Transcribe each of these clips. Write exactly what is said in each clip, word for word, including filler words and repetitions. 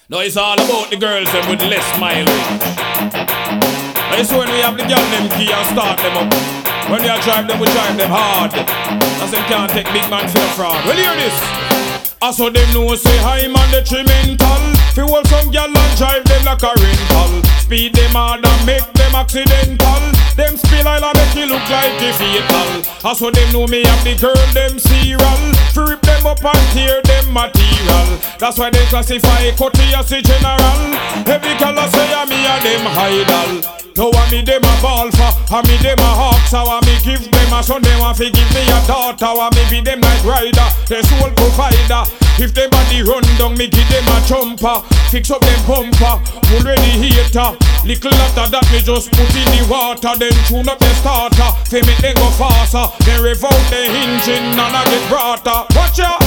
No, it's all about the girls them with less mileage. It's when we have the girl them key and start them up. When we are drive them, we drive them hard. Cause them can't take big man for the fraud. Well, hear this. I saw them know say I'm on the trimental. Fi hold some gyal and drive them like a rental. Speed them hard and make them accidental. Them spill oil and make it look like a fatal. I saw them know me have the girl them serial. Fi rip them up and tear them material. That's why they classify Cutty as a general. Every color say I'm me and them idol. Now I me them a ball for, I me them a hawks. How I me give them a son, they want fi give me a daughter. I me be them night rider, the soul provider. If them body run down, me give them a jumper. Fix up them bumper, already hater. Little after that, me just put in the water. Then tune up the starter, fi make them go faster. Then rev out the engine and I get brighter. Watch out!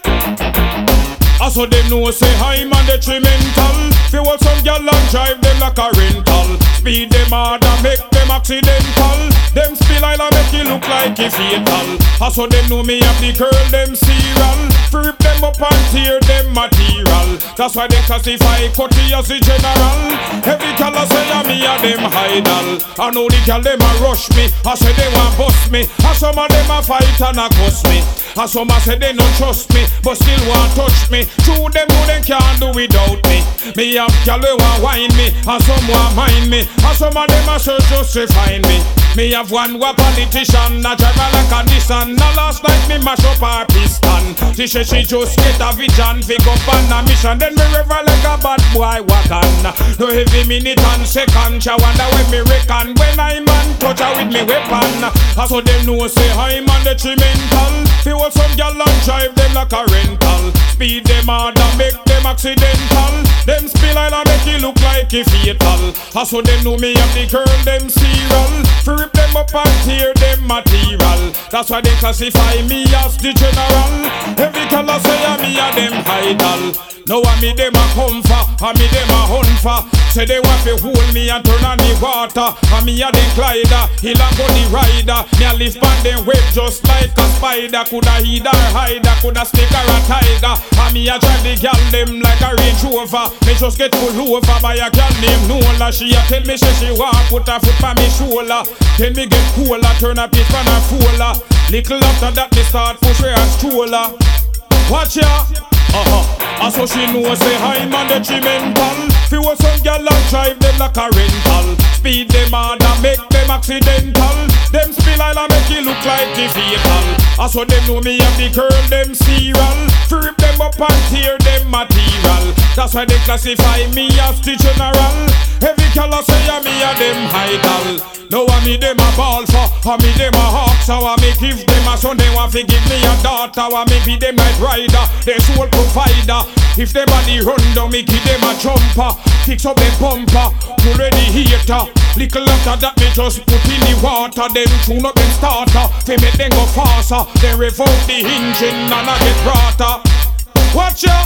I saw them know say I'm on the trimental. Fi hold some gyal and drive them like a rental. Speed them hard and make them accidental. Them spill oil and make it look like a fatal. I saw them know me have the girl them serial. Fi rip them up and tear them material. That's why they classify Cutty as a general. Every color say I'm me and them idol. I know the gyal them a rush me. I say they want bust me. And some of them a fight and a cuss me. And some a say they don't trust me, but still want touch me. True them know they can't do without me. Me have gyal who want wine me, and some want mind me. And some of them a search just to find me. Me have one who a politician, a driver like a Nissan. Now last night me mash up her piston. She say she just get a vision, pick up on a mission. Then me river like a bad boy wagon. No every minute and second, she wonder when me reckon. When I man touch her with me weapon. I saw them know say I'm on the trimental. Fi hold some gyal and drive them like a rental. Speed them hard and make them accidental. Them spill oil and make it look like a fatal. I saw them know me have the girl them serial. Fi rip them up and tear them material. That's why they classify me as the general. Every color say I'm me and them idol. Now I me them a come for, I me them a hunt for. Say they want to hold me and turn on the water. I me a the glider, he and go the rider. Me a lift on them web just like a spider. Coulda hide or hide, coulda snake or a tiger. I me a drive the girl them like a Range Rover. Me just get pulled over by a girl named Nola. She a tell me she she want put her foot on me shoulder. Then me get cooler, turn a bit from a fooler. Little after that me start push her a stroller. Watch ya. Uh-huh. And so she know say I'm on the trimental. Fi hold some gyal and drive them like a rental. Speed them hard and make them accidental. Them spill oil and make it look like a fatal. And so them know me have the girl them serial. Fi rip them up and tear them material. That's why they classify me as the general. Every color say I'm me and them idol. Now I me them a ball for, I me them a hawks. How I me give them a son, they want to give me a daughter. I me be them night rider, the soul provider. If them body run down, me give them a jumper. Fix up them bumper, already hater. Little after that me just put in the water. Then tune up them starter, fi make them go faster. Then rev out the engine and I get brighter. Watch ya!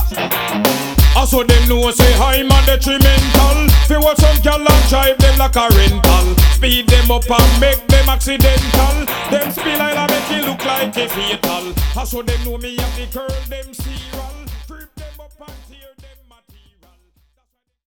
I saw them know say I'm on the trimental. Fi hold some gyal and drive them like a rental. Speed them up and make them accidental. Them spill oil and make it look like a fatal. I saw them know me have the girl them serial. Rip them up and tear